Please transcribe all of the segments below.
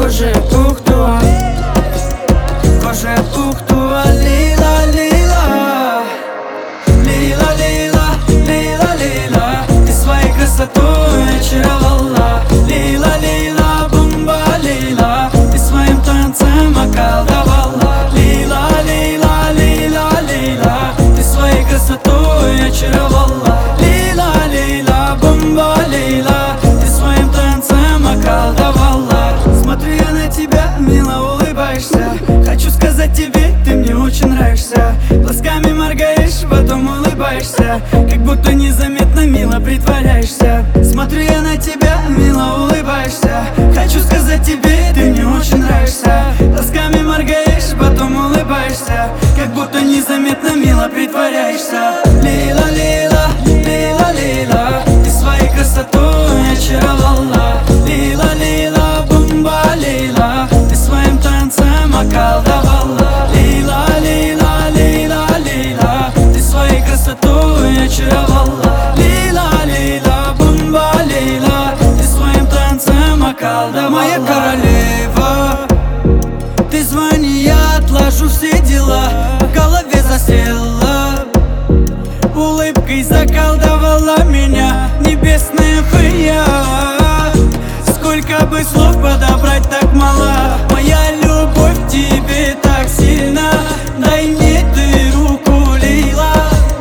kože puhtua, kože puhtua, lila, lila. Лила, лила, лила, лила, ты своей красотой очаровала. Лила, лила, бомба, лила, ты своим танцем околдовала. Лила, лила, лила, лила, ты своей красотой очаровала. Лила, лила, бомба, лила, ты своим танцем околдовала. Смотрю я на тебя, мило улыбаешься. Хочу сказать тебе, ты мне очень нравишься. Глазками моргаешь, потом улыбаешься, как будто незаметно мило притворяешься. Смотрю я на тебя, мило улыбаешься. Хочу сказать тебе, ты мне очень нравишься. Глазками моргаешь, потом улыбаешься, как будто незаметно мило притворяешься. Лила, лила, лила, лила, ты своей красотой очаровала. Лила, лила, бомба, лила, ты своим танцем околдовала. Лила, лила, лила, лила, ты своей красотой очаровала. Лила, лила, бомба, лила, ты своим танцем околдовала. Моя королева, ты звони, я отложу все дела. В голове засела, улыбкой заколдовала меня небесная фея. Сколько бы слов подобрать, так мало. Моя любовь к тебе так сильна. Дай мне ты руку, Лила.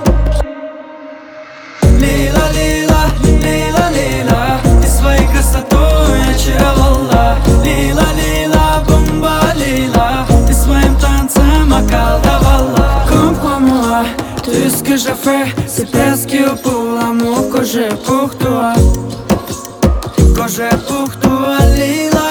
Лила, лила, лила, лила, ты своей красотой очаровала. Лила, lila, бомба, лила, ты своим танцем околдовала. Comprends-moi, tout ce que je fais, c'est presque pour l'amour que j'ai pour toi. Kože puhtua, lila.